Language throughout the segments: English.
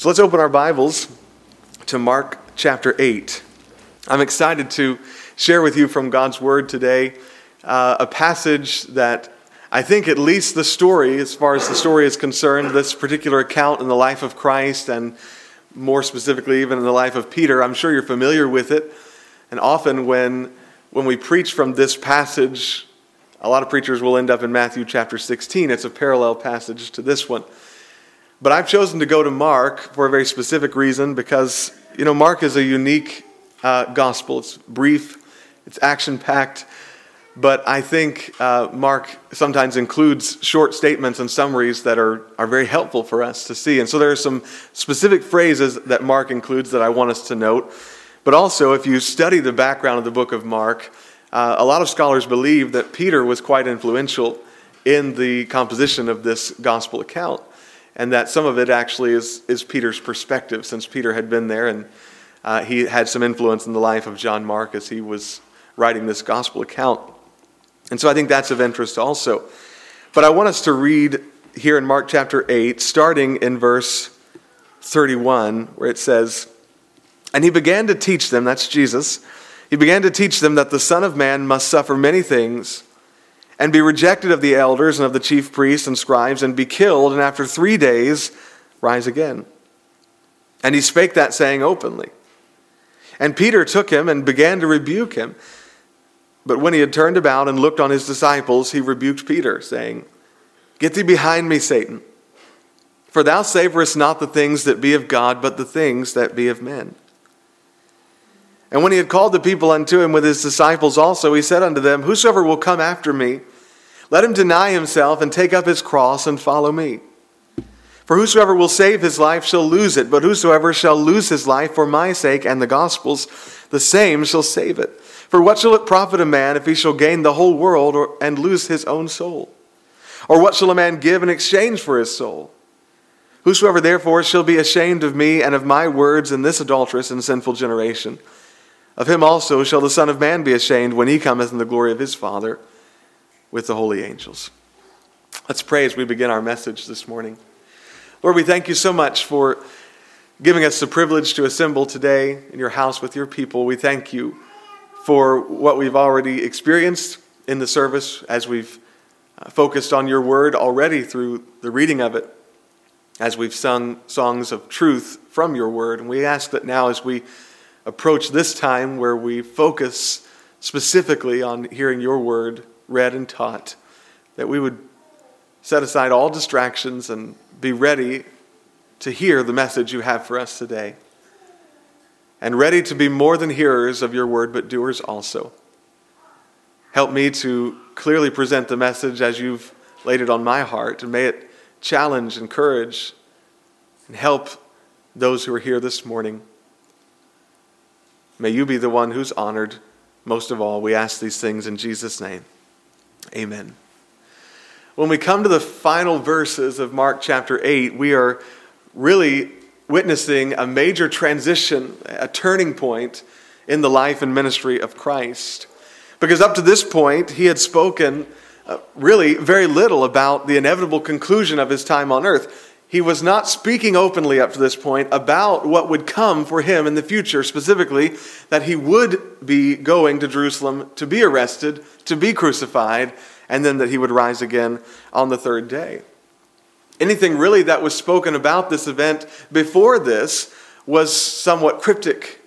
So let's open our Bibles to Mark chapter 8. I'm excited to share with you from God's Word today a passage that I think at least the story, as far as the story is concerned, this particular account in the life of Christ and more specifically even in the life of Peter, I'm sure you're familiar with it. And often when we preach from this passage, a lot of preachers will end up in Matthew chapter 16. It's a parallel passage to this one. But I've chosen to go to Mark for a very specific reason because, Mark is a unique gospel. It's brief, it's action-packed, but I think Mark sometimes includes short statements and summaries that are very helpful for us to see. And so there are some specific phrases that Mark includes that I want us to note. But also, if you study the background of the book of Mark, a lot of scholars believe that Peter was quite influential in the composition of this gospel account. And that some of it actually is Peter's perspective, since Peter had been there and he had some influence in the life of John Mark as he was writing this gospel account. And so I think that's of interest also. But I want us to read here in Mark chapter 8, starting in verse 31, where it says, "And he began to teach them," that's Jesus, "he began to teach them that the Son of Man must suffer many things, and be rejected of the elders and of the chief priests and scribes, and be killed, and after 3 days rise again. And he spake that saying openly. And Peter took him and began to rebuke him. But when he had turned about and looked on his disciples, he rebuked Peter, saying, Get thee behind me, Satan, for thou savorest not the things that be of God, but the things that be of men. And when he had called the people unto him with his disciples also, he said unto them, Whosoever will come after me, let him deny himself and take up his cross and follow me. For whosoever will save his life shall lose it, but whosoever shall lose his life for my sake and the gospel's, the same shall save it. For what shall it profit a man if he shall gain the whole world and lose his own soul? Or what shall a man give in exchange for his soul? Whosoever therefore shall be ashamed of me and of my words in this adulterous and sinful generation, of him also shall the Son of Man be ashamed when he cometh in the glory of his Father with the holy angels." Let's pray as we begin our message this morning. Lord, we thank you so much for giving us the privilege to assemble today in your house with your people. We thank you for what we've already experienced in the service as we've focused on your word already through the reading of it, as we've sung songs of truth from your word. And we ask that now as we approach this time where we focus specifically on hearing your word read and taught, that we would set aside all distractions and be ready to hear the message you have for us today. And ready to be more than hearers of your word, but doers also. Help me to clearly present the message as you've laid it on my heart, and may it challenge, encourage, and help those who are here this morning. May you be the one who's honored most of all. We ask these things in Jesus' name. Amen. When we come to the final verses of Mark chapter 8, we are really witnessing a major transition, a turning point in the life and ministry of Christ. Because up to this point, he had spoken really very little about the inevitable conclusion of his time on earth. He was not speaking openly up to this point about what would come for him in the future, specifically that he would be going to Jerusalem to be arrested, to be crucified, and then that he would rise again on the third day. Anything really that was spoken about this event before this was somewhat cryptic.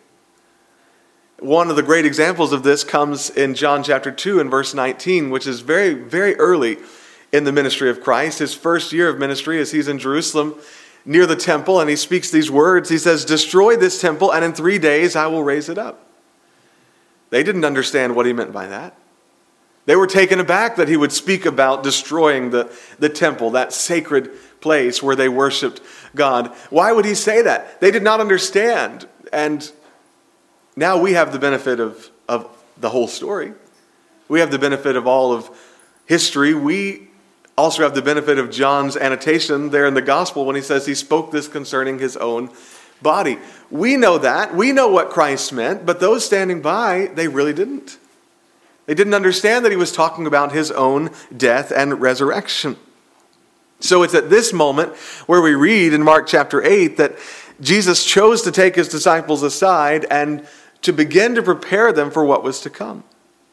One of the great examples of this comes in John chapter 2 and verse 19, which is very, very early in the ministry of Christ, his first year of ministry, as he's in Jerusalem near the temple, and he speaks these words. He says, "Destroy this temple, and in 3 days I will raise it up." They didn't understand what he meant by that. They were taken aback that he would speak about destroying the temple, that sacred place where they worshiped God. Why would he say that? They did not understand. And now we have the benefit of the whole story. We have the benefit of all of history. We also have the benefit of John's annotation there in the gospel when he says he spoke this concerning his own body. We know that. We know what Christ meant, but those standing by, they really didn't. They didn't understand that he was talking about his own death and resurrection. So it's at this moment where we read in Mark chapter 8 that Jesus chose to take his disciples aside and to begin to prepare them for what was to come.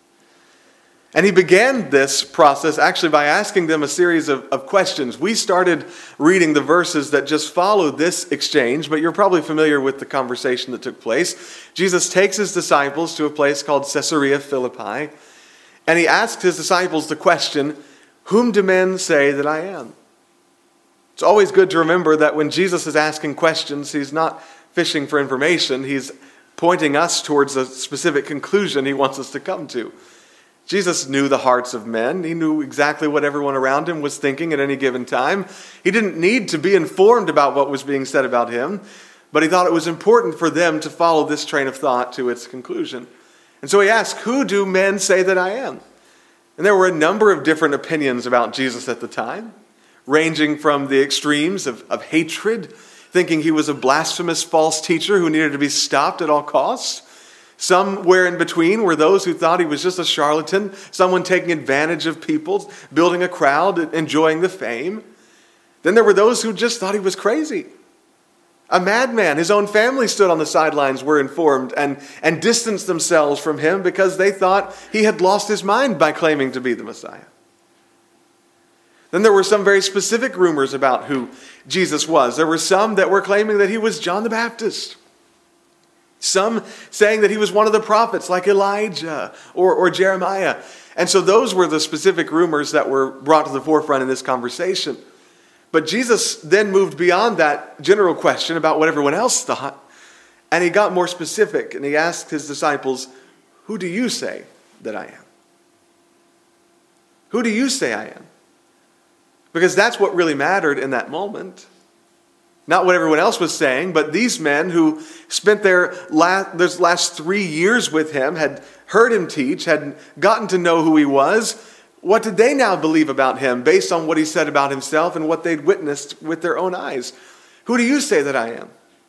And he began this process actually by asking them a series of questions. We started reading the verses that just followed this exchange, but you're probably familiar with the conversation that took place. Jesus takes his disciples to a place called Caesarea Philippi, and he asks his disciples the question, "Whom do men say that I am?" It's always good to remember that when Jesus is asking questions, he's not fishing for information. He's pointing us towards a specific conclusion he wants us to come to. Jesus knew the hearts of men. He knew exactly what everyone around him was thinking at any given time. He didn't need to be informed about what was being said about him, but he thought it was important for them to follow this train of thought to its conclusion. And so he asked, "Who do men say that I am?" And there were a number of different opinions about Jesus at the time, ranging from the extremes of hatred, thinking he was a blasphemous false teacher who needed to be stopped at all costs. Somewhere in between were those who thought he was just a charlatan, someone taking advantage of people, building a crowd, enjoying the fame. Then there were those who just thought he was crazy, a madman. His own family stood on the sidelines, were informed, and distanced themselves from him because they thought he had lost his mind by claiming to be the Messiah. Then there were some very specific rumors about who Jesus was. There were some that were claiming that he was John the Baptist. Some saying that he was one of the prophets like Elijah or Jeremiah. And so those were the specific rumors that were brought to the forefront in this conversation. But Jesus then moved beyond that general question about what everyone else thought. And he got more specific and he asked his disciples, "Who do you say that I am?" Who do you say I am? Because that's what really mattered in that moment. Not what everyone else was saying, but these men who spent those last 3 years with him, had heard him teach, had gotten to know who he was. What did they now believe about him based on what he said about himself and what they'd witnessed with their own eyes? Who do you say that I am?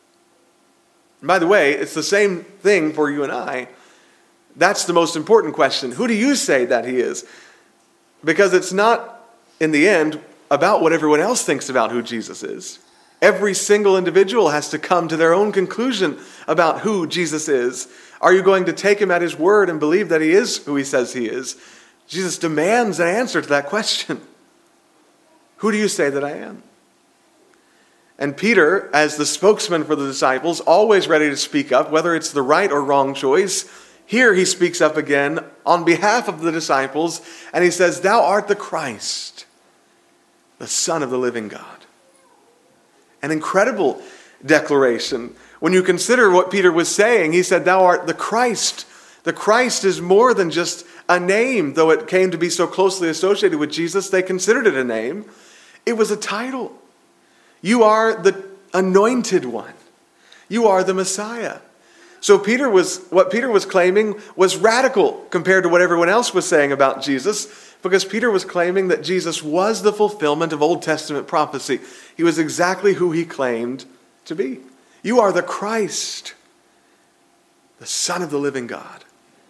And by the way, it's the same thing for you and I. That's the most important question. Who do you say that he is? Because it's not, in the end, about what everyone else thinks about who Jesus is. Every single individual has to come to their own conclusion about who Jesus is. Are you going to take him at his word and believe that he is who he says he is? Jesus demands an answer to that question. Who do you say that I am? And Peter, as the spokesman for the disciples, always ready to speak up, whether it's the right or wrong choice, here he speaks up again on behalf of the disciples, and he says, "Thou art the Christ, the Son of the living God." An incredible declaration. When you consider what Peter was saying, he said, "Thou art the Christ." The Christ is more than just a name, though it came to be so closely associated with Jesus, they considered it a name. It was a title. You are the anointed one. You are the Messiah. So what Peter was claiming was radical compared to what everyone else was saying about Jesus, because Peter was claiming that Jesus was the fulfillment of Old Testament prophecy. He was exactly who he claimed to be. You are the Christ, the Son of the living God.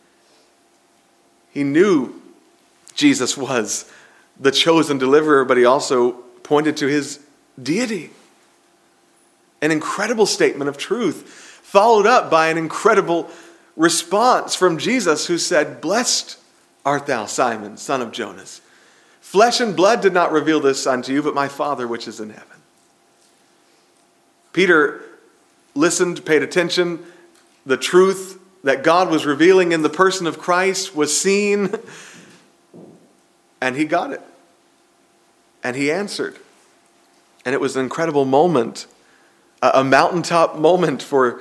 He knew Jesus was the chosen deliverer, but he also pointed to his deity. An incredible statement of truth, followed up by an incredible response from Jesus, who said, "Blessed art thou, Simon, son of Jonas. Flesh and blood did not reveal this unto you, but my Father which is in heaven." Peter listened, paid attention. The truth that God was revealing in the person of Christ was seen, and he got it. And he answered. And it was an incredible moment, a mountaintop moment for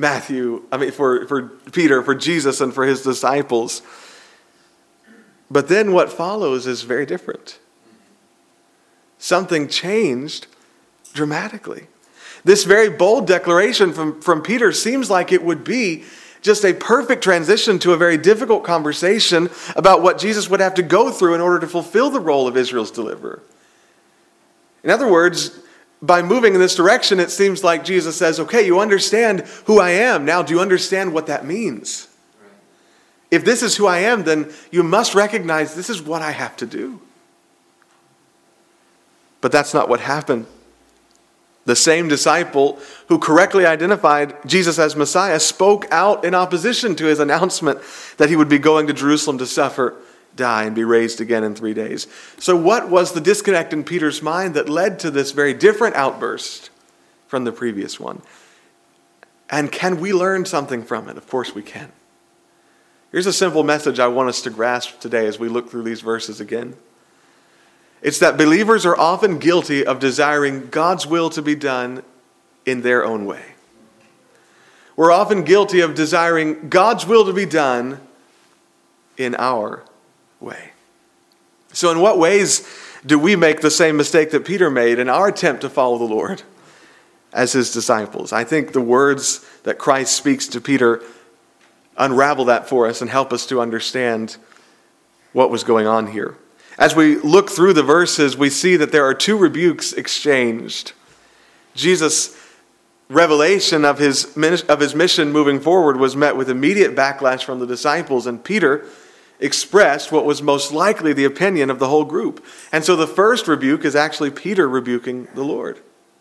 Peter, for Jesus, and for his disciples. But then what follows is very different. Something changed dramatically. This very bold declaration from Peter seems like it would be just a perfect transition to a very difficult conversation about what Jesus would have to go through in order to fulfill the role of Israel's deliverer. In other words, by moving in this direction, it seems like Jesus says, "Okay, you understand who I am. Now, do you understand what that means? If this is who I am, then you must recognize this is what I have to do." But that's not what happened. The same disciple who correctly identified Jesus as Messiah spoke out in opposition to his announcement that he would be going to Jerusalem to suffer, die, and be raised again in 3 days. So what was the disconnect in Peter's mind that led to this very different outburst from the previous one? And can we learn something from it? Of course we can. Here's a simple message I want us to grasp today as we look through these verses again. It's that believers are often guilty of desiring God's will to be done in their own way. We're often guilty of desiring God's will to be done in our way. So in what ways do we make the same mistake that Peter made in our attempt to follow the Lord as his disciples? I think the words that Christ speaks to Peter unravel that for us and help us to understand what was going on here. As we look through the verses, we see that there are two rebukes exchanged. Jesus' revelation of his mission moving forward was met with immediate backlash from the disciples, and Peter expressed what was most likely the opinion of the whole group. And so the first rebuke is actually Peter rebuking the Lord.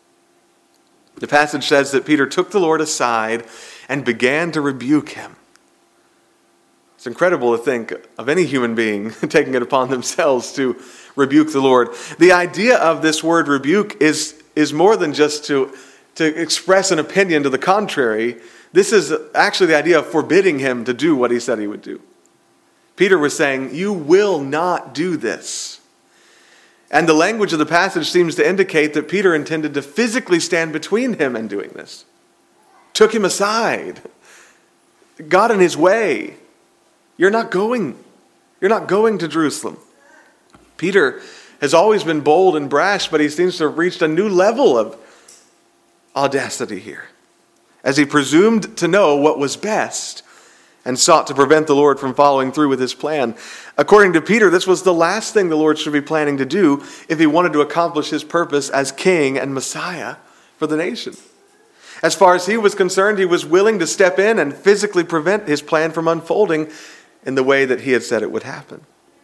The passage says that Peter took the Lord aside and began to rebuke him. It's incredible to think of any human being taking it upon themselves to rebuke the Lord. The idea of this word rebuke is more than just to express an opinion to the contrary. This is actually the idea of forbidding him to do what he said he would do. Peter was saying, "You will not do this." And the language of the passage seems to indicate that Peter intended to physically stand between him and doing this. Took him aside. Got in his way. You're not going to Jerusalem. Peter has always been bold and brash, but he seems to have reached a new level of audacity here, as he presumed to know what was best and sought to prevent the Lord from following through with his plan. According to Peter, this was the last thing the Lord should be planning to do if he wanted to accomplish his purpose as king and Messiah for the nation. As far as he was concerned, he was willing to step in and physically prevent his plan from unfolding in the way that he had said it would happen.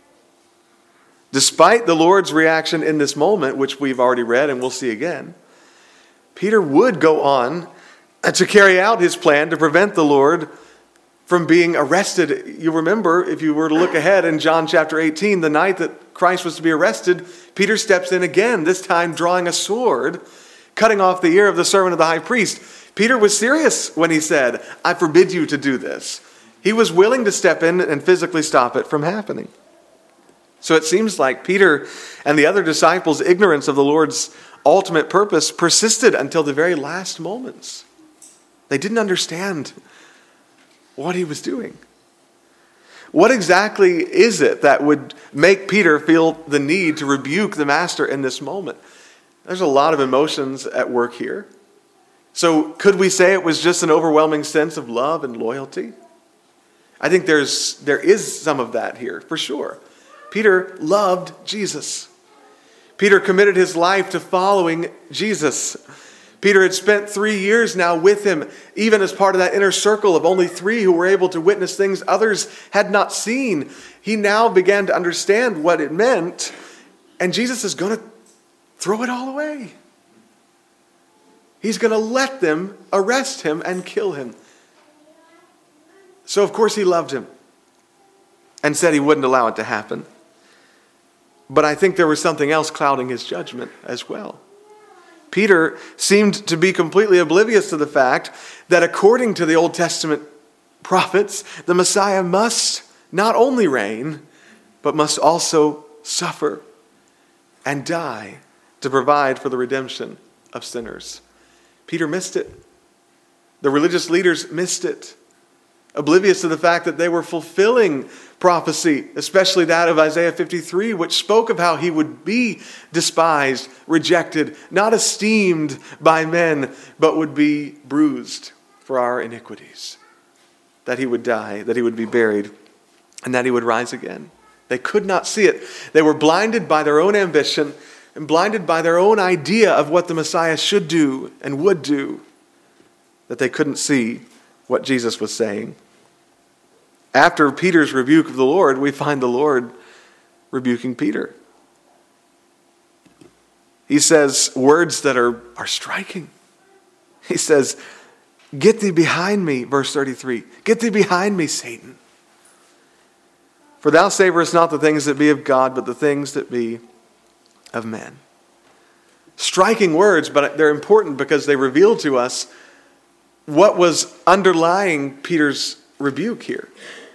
Despite the Lord's reaction in this moment, which we've already read and we'll see again, Peter would go on to carry out his plan to prevent the Lord from being arrested. You remember, if you were to look ahead in John chapter 18, the night that Christ was to be arrested, Peter steps in again, this time drawing a sword, cutting off the ear of the servant of the high priest. Peter was serious when he said, "I forbid you to do this." He was willing to step in and physically stop it from happening. So it seems like Peter and the other disciples' ignorance of the Lord's ultimate purpose persisted until the very last moments. They didn't understand what he was doing. What exactly is it that would make Peter feel the need to rebuke the master in this moment? There's a lot of emotions at work here. So could we say it was just an overwhelming sense of love and loyalty? I think there is some of that here, for sure. Peter loved Jesus. Peter committed his life to following Jesus. Peter had spent 3 years now with him, even as part of that inner circle of only 3 who were able to witness things others had not seen. He now began to understand what it meant, and Jesus is going to throw it all away. He's going to let them arrest him and kill him. So of course he loved him and said he wouldn't allow it to happen. But I think there was something else clouding his judgment as well. Peter seemed to be completely oblivious to the fact that according to the Old Testament prophets, the Messiah must not only reign, but must also suffer and die to provide for the redemption of sinners. Peter missed it. The religious leaders missed it, oblivious to the fact that they were fulfilling prophecy, especially that of Isaiah 53, which spoke of how he would be despised, rejected, not esteemed by men, but would be bruised for our iniquities. That he would die, that he would be buried, and that he would rise again. They could not see it. They were blinded by their own ambition and blinded by their own idea of what the Messiah should do and would do, that they couldn't see what Jesus was saying. After Peter's rebuke of the Lord, we find the Lord rebuking Peter. he says words that are striking. He says, "Get thee behind me," verse 33. "Get thee behind me, Satan. For thou savorest not the things that be of God, but the things that be of men." Striking words, but they're important because they reveal to us what was underlying Peter's rebuke here.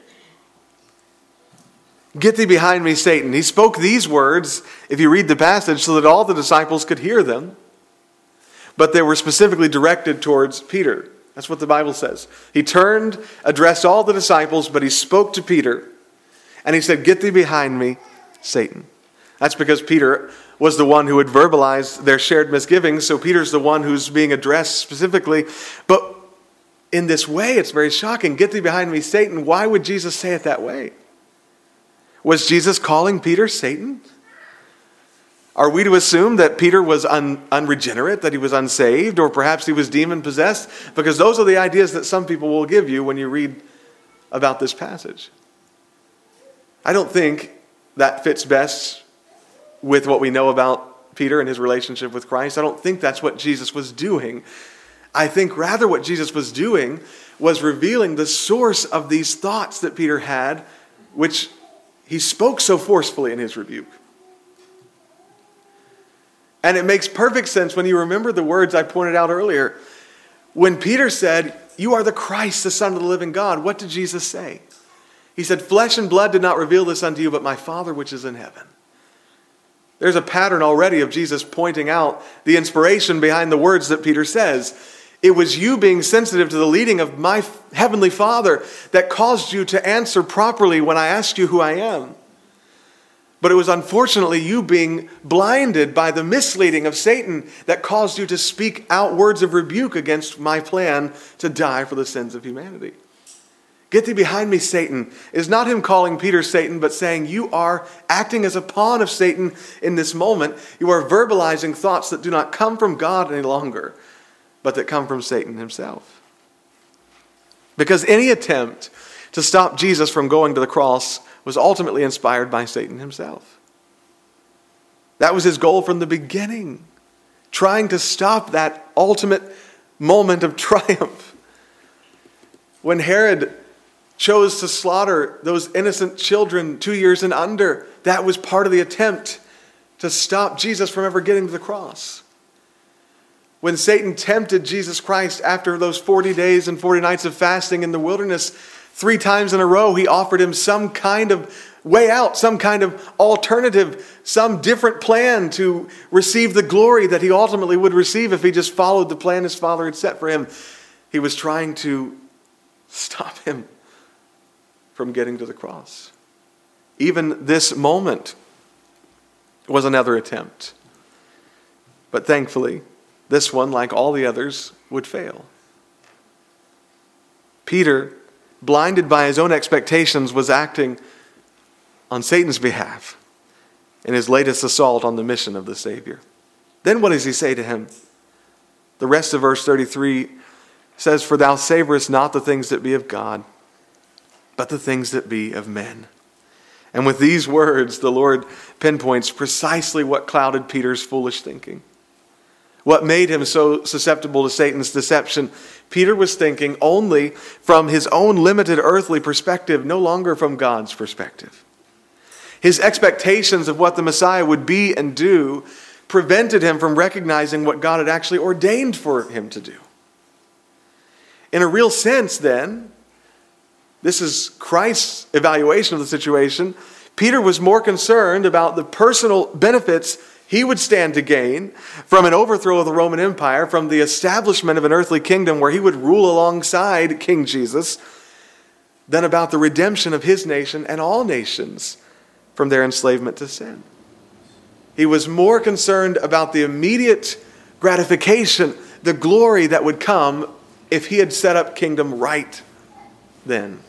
"Get thee behind me, Satan." He spoke these words, if you read the passage, so that all the disciples could hear them, but they were specifically directed towards Peter. That's what the Bible says. He turned, addressed all the disciples, but he spoke to Peter, and he said, "Get thee behind me, Satan." That's because Peter was the one who had verbalized their shared misgivings, so Peter's the one who's being addressed specifically. But in this way, it's very shocking. "Get thee behind me, Satan." Why would Jesus say it that way? Was Jesus calling Peter Satan? Are we to assume that Peter was unregenerate, that he was unsaved, or perhaps he was demon-possessed? Because those are the ideas that some people will give you when you read about this passage. I don't think that fits best with what we know about Peter and his relationship with Christ. I don't think that's what Jesus was doing. I think rather what Jesus was doing was revealing the source of these thoughts that Peter had, which he spoke so forcefully in his rebuke. And it makes perfect sense when you remember the words I pointed out earlier. When Peter said, "You are the Christ, the Son of the living God," what did Jesus say? He said, "Flesh and blood did not reveal this unto you, but my Father which is in heaven." There's a pattern already of Jesus pointing out the inspiration behind the words that Peter says. It was you being sensitive to the leading of my heavenly Father that caused you to answer properly when I asked you who I am. But it was unfortunately you being blinded by the misleading of Satan that caused you to speak out words of rebuke against my plan to die for the sins of humanity. "Get thee behind me, Satan," is not him calling Peter Satan, but saying you are acting as a pawn of Satan in this moment. You are verbalizing thoughts that do not come from God any longer, but that come from Satan himself. Because any attempt to stop Jesus from going to the cross was ultimately inspired by Satan himself. That was his goal from the beginning, trying to stop that ultimate moment of triumph. When Herod chose to slaughter those innocent children 2 years and under, that was part of the attempt to stop Jesus from ever getting to the cross. When Satan tempted Jesus Christ after those 40 days and 40 nights of fasting in the wilderness, 3 times in a row, he offered him some kind of way out, some kind of alternative, some different plan to receive the glory that he ultimately would receive if he just followed the plan his Father had set for him. He was trying to stop him from getting to the cross. Even this moment was another attempt. But thankfully, this one, like all the others, would fail. Peter, blinded by his own expectations, was acting on Satan's behalf in his latest assault on the mission of the Savior. Then what does he say to him? The rest of verse 33 says, "For thou savorest not the things that be of God, but the things that be of men." And with these words, the Lord pinpoints precisely what clouded Peter's foolish thinking. What made him so susceptible to Satan's deception? Peter was thinking only from his own limited earthly perspective, no longer from God's perspective. His expectations of what the Messiah would be and do prevented him from recognizing what God had actually ordained for him to do. In a real sense, then, this is Christ's evaluation of the situation. Peter was more concerned about the personal benefits he would stand to gain from an overthrow of the Roman Empire, from the establishment of an earthly kingdom where he would rule alongside King Jesus, than about the redemption of his nation and all nations from their enslavement to sin. He was more concerned about the immediate gratification, the glory that would come if he had set up kingdom right then.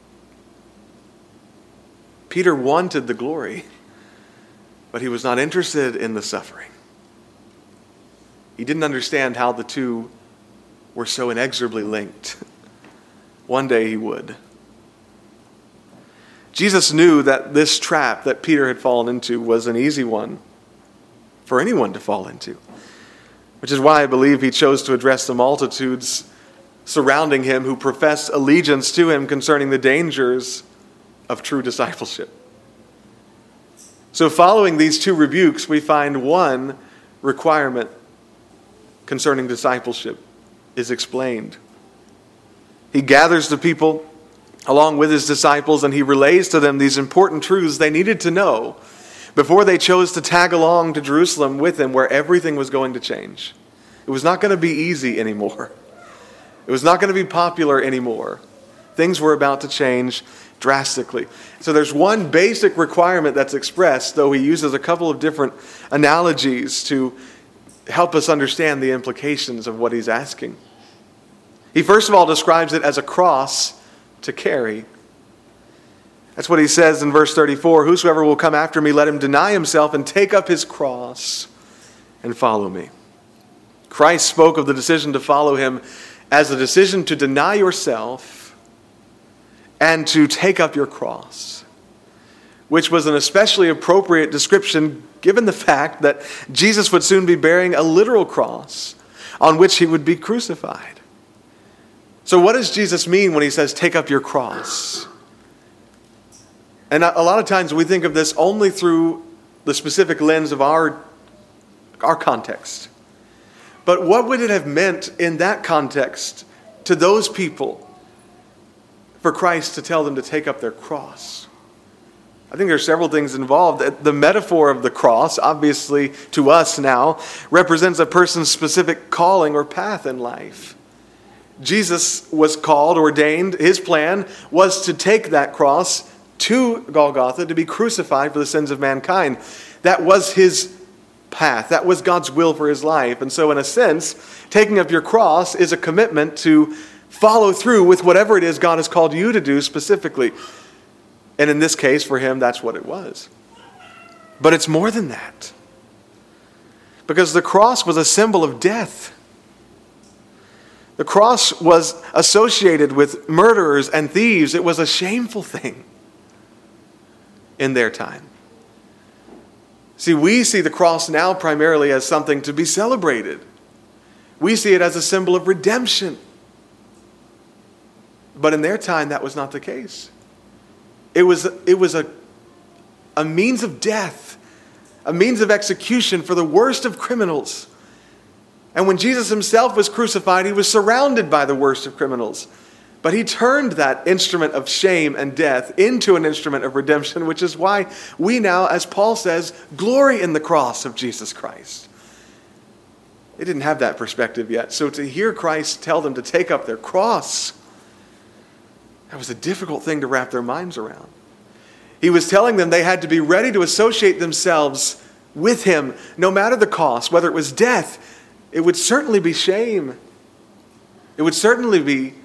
Peter wanted the glory, but he was not interested in the suffering. He didn't understand how the two were so inexorably linked. One day he would. Jesus knew that this trap that Peter had fallen into was an easy one. for anyone to fall into. Which is why I believe he chose to address the multitudes surrounding him who professed allegiance to him concerning the dangers of true discipleship. So following these two rebukes, we find one requirement concerning discipleship is explained. He gathers the people along with his disciples, and he relays to them these important truths they needed to know before they chose to tag along to Jerusalem with him, where everything was going to change. It was not going to be easy anymore. It was not going to be popular anymore. Things were about to change drastically. So there's one basic requirement that's expressed, though he uses a couple of different analogies to help us understand the implications of what he's asking. He first of all describes it as a cross to carry. That's what he says in verse 34, "Whosoever will come after me, let him deny himself and take up his cross and follow me." Christ spoke of the decision to follow him as a decision to deny yourself and to take up your cross, which was an especially appropriate description given the fact that Jesus would soon be bearing a literal cross on which he would be crucified. So what does Jesus mean when he says, take up your cross? And a lot of times we think of this only through the specific lens of our context. But what would it have meant in that context to those people for Christ to tell them to take up their cross? I think there are several things involved. The metaphor of the cross, obviously to us now, represents a person's specific calling or path in life. Jesus was called, ordained, his plan was to take that cross to Golgotha to be crucified for the sins of mankind. That was his path. That was God's will for his life. And so in a sense, taking up your cross is a commitment to follow through with whatever it is God has called you to do specifically. And in this case, for him, that's what it was. But it's more than that. Because the cross was a symbol of death. The cross was associated with murderers and thieves. It was a shameful thing in their time. See, we see the cross now primarily as something to be celebrated. We see it as a symbol of redemption. But in their time, that was not the case. It was a means of death, a means of execution for the worst of criminals. And when Jesus himself was crucified, he was surrounded by the worst of criminals. But he turned that instrument of shame and death into an instrument of redemption, which is why we now, as Paul says, glory in the cross of Jesus Christ. They didn't have that perspective yet. So to hear Christ tell them to take up their cross, that was a difficult thing to wrap their minds around. He was telling them they had to be ready to associate themselves with him, no matter the cost, whether it was death. It would certainly be shame. It would certainly be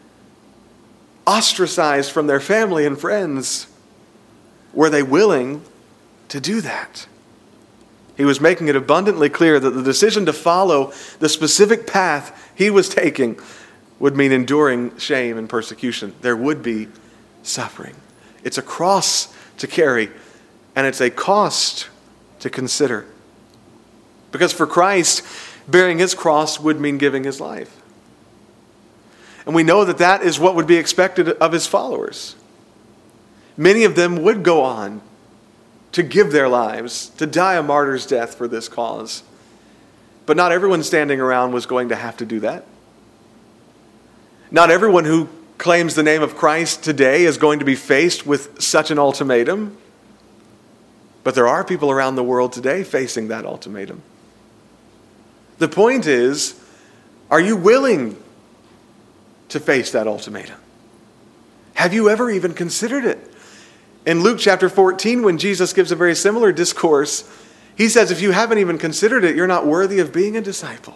ostracized from their family and friends. Were they willing to do that? He was making it abundantly clear that the decision to follow the specific path he was taking would mean enduring shame and persecution. There would be suffering. It's a cross to carry, and it's a cost to consider. Because for Christ, bearing his cross would mean giving his life. And we know that that is what would be expected of his followers. Many of them would go on to give their lives, to die a martyr's death for this cause. But not everyone standing around was going to have to do that. Not everyone who claims the name of Christ today is going to be faced with such an ultimatum. But there are people around the world today facing that ultimatum. The point is, are you willing to face that ultimatum? Have you ever even considered it? In Luke chapter 14, when Jesus gives a very similar discourse, he says, if you haven't even considered it, you're not worthy of being a disciple.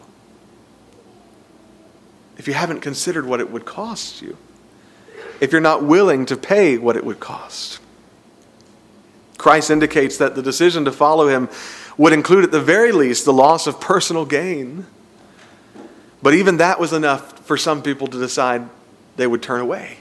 If you haven't considered what it would cost you. If you're not willing to pay what it would cost. Christ indicates that the decision to follow him would include at the very least the loss of personal gain. But even that was enough for some people to decide they would turn away.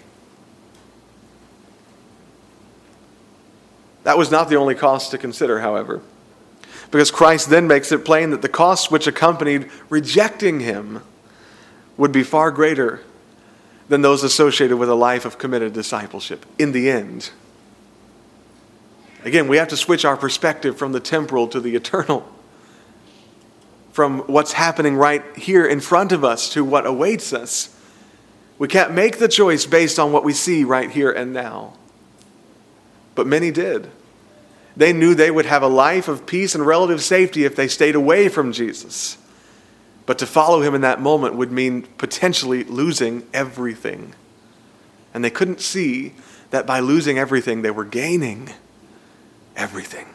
That was not the only cost to consider, however. Because Christ then makes it plain that the costs which accompanied rejecting him would be far greater than those associated with a life of committed discipleship in the end. Again, we have to switch our perspective from the temporal to the eternal, from what's happening right here in front of us to what awaits us. We can't make the choice based on what we see right here and now. But many did. They knew they would have a life of peace and relative safety if they stayed away from Jesus. But to follow him in that moment would mean potentially losing everything. And they couldn't see that by losing everything, they were gaining everything.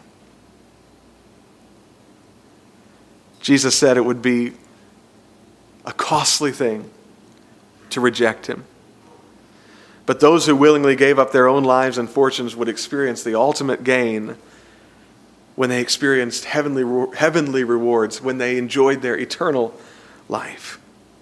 Jesus said it would be a costly thing to reject him. But those who willingly gave up their own lives and fortunes would experience the ultimate gain when they experienced heavenly rewards, when they enjoyed their eternal life.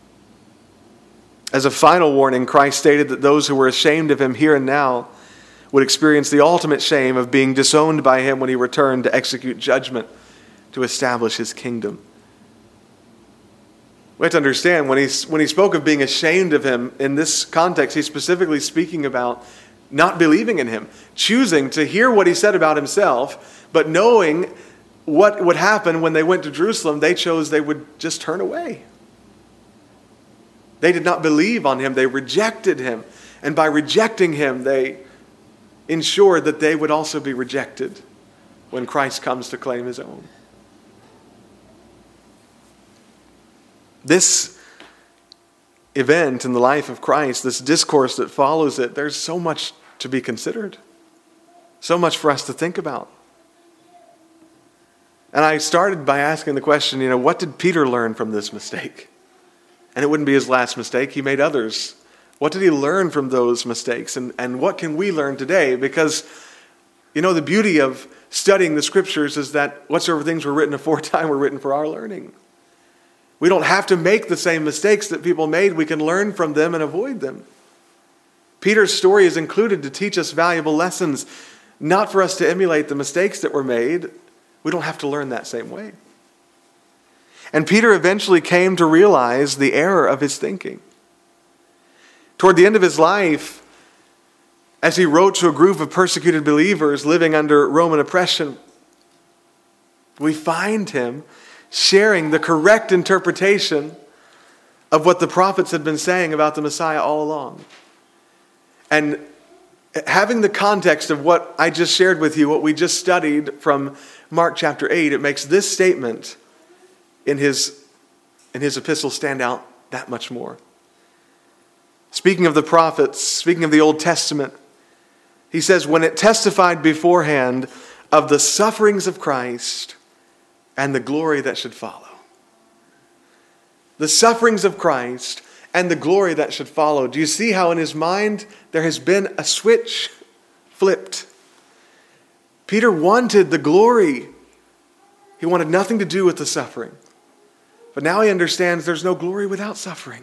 As a final warning, Christ stated that those who were ashamed of him here and now would experience the ultimate shame of being disowned by him when he returned to execute judgment to establish his kingdom. We have to understand, when he spoke of being ashamed of him, in this context, he's specifically speaking about not believing in him, choosing to hear what he said about himself, but knowing what would happen when they went to Jerusalem, they chose they would just turn away. They did not believe on him. They rejected him. And by rejecting him, they ensured that they would also be rejected when Christ comes to claim his own. This event in the life of Christ, this discourse that follows it, there's so much to be considered. So much for us to think about. And I started by asking the question, what did Peter learn from this mistake? And it wouldn't be his last mistake. He made others. What did he learn from those mistakes? And what can we learn today? Because, the beauty of studying the Scriptures is that whatsoever things were written aforetime were written for our learning. We don't have to make the same mistakes that people made. We can learn from them and avoid them. Peter's story is included to teach us valuable lessons, not for us to emulate the mistakes that were made. We don't have to learn that same way. And Peter eventually came to realize the error of his thinking. Toward the end of his life, as he wrote to a group of persecuted believers living under Roman oppression, we find him sharing the correct interpretation of what the prophets had been saying about the Messiah all along. And having the context of what I just shared with you, what we just studied from Mark chapter 8, it makes this statement in his epistle stand out that much more. Speaking of the prophets, speaking of the Old Testament, he says, when it testified beforehand of the sufferings of Christ and the glory that should follow. The sufferings of Christ and the glory that should follow. Do you see how in his mind there has been a switch flipped? Peter wanted the glory. He wanted nothing to do with the suffering. But now he understands there's no glory without suffering.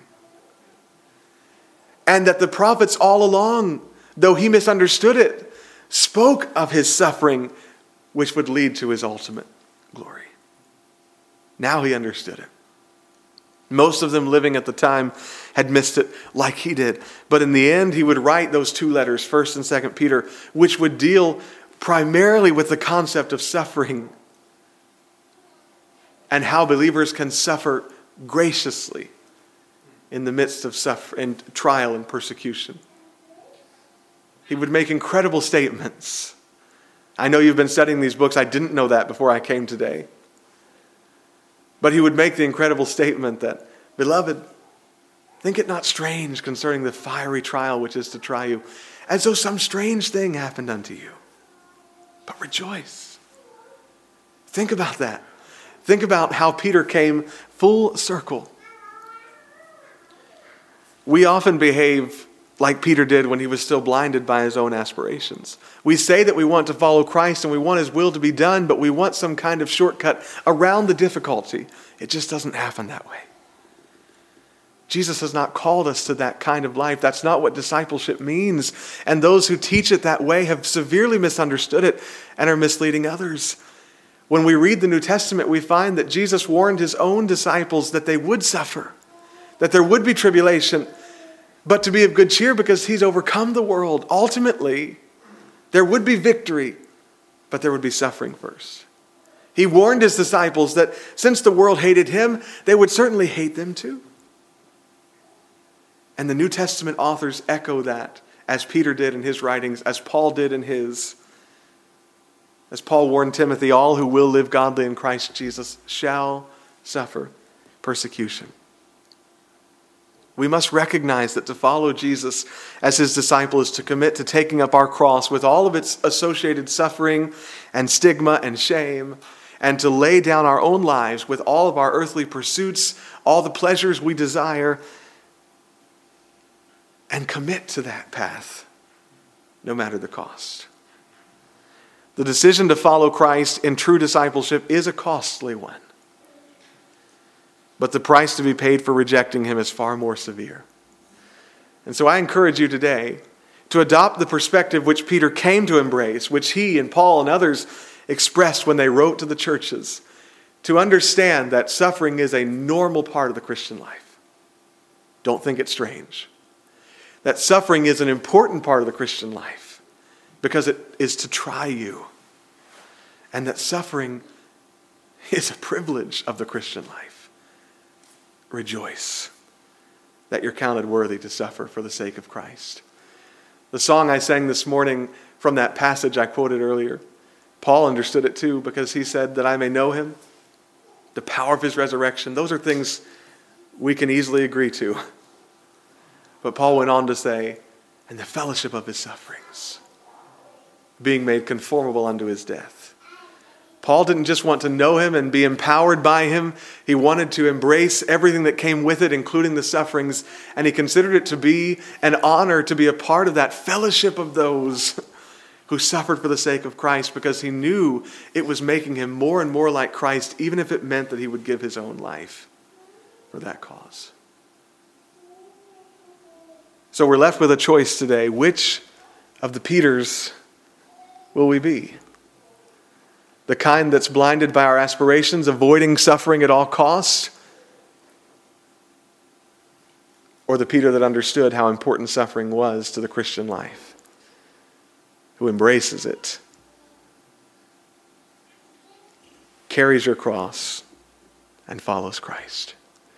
And that the prophets all along, though he misunderstood it, spoke of his suffering, which would lead to his ultimate glory. Now he understood it. Most of them living at the time had missed it like he did. But in the end, he would write those two letters, 1st and 2nd Peter, which would deal primarily with the concept of suffering and how believers can suffer graciously in the midst of suffering, trial and persecution. He would make incredible statements. I know you've been studying these books. I didn't know that before I came today. But he would make the incredible statement that, beloved, think it not strange concerning the fiery trial which is to try you, as though some strange thing happened unto you. But rejoice. Think about that. Think about how Peter came full circle. We often behave like Peter did when he was still blinded by his own aspirations. We say that we want to follow Christ and we want his will to be done, but we want some kind of shortcut around the difficulty. It just doesn't happen that way. Jesus has not called us to that kind of life. That's not what discipleship means. And those who teach it that way have severely misunderstood it and are misleading others. When we read the New Testament, we find that Jesus warned his own disciples that they would suffer, that there would be tribulation, but to be of good cheer because he's overcome the world. Ultimately, there would be victory, but there would be suffering first. He warned his disciples that since the world hated him, they would certainly hate them too. And the New Testament authors echo that, as Peter did in his writings, as Paul did in his. As Paul warned Timothy, all who will live godly in Christ Jesus shall suffer persecution. We must recognize that to follow Jesus as his disciple is to commit to taking up our cross with all of its associated suffering and stigma and shame, and to lay down our own lives with all of our earthly pursuits, all the pleasures we desire, and commit to that path, no matter the cost. The decision to follow Christ in true discipleship is a costly one. But the price to be paid for rejecting him is far more severe. And so I encourage you today to adopt the perspective which Peter came to embrace, which he and Paul and others expressed when they wrote to the churches, to understand that suffering is a normal part of the Christian life. Don't think it's strange. That suffering is an important part of the Christian life because it is to try you. And that suffering is a privilege of the Christian life. Rejoice that you're counted worthy to suffer for the sake of Christ. The song I sang this morning from that passage I quoted earlier, Paul understood it too because he said that I may know him, the power of his resurrection. Those are things we can easily agree to. But Paul went on to say, and the fellowship of his sufferings, being made conformable unto his death. Paul didn't just want to know him and be empowered by him. He wanted to embrace everything that came with it, including the sufferings. And he considered it to be an honor to be a part of that fellowship of those who suffered for the sake of Christ, because he knew it was making him more and more like Christ, even if it meant that he would give his own life for that cause. So we're left with a choice today. Which of the Peters will we be? The kind that's blinded by our aspirations, avoiding suffering at all costs? Or the Peter that understood how important suffering was to the Christian life, who embraces it, carries your cross, and follows Christ?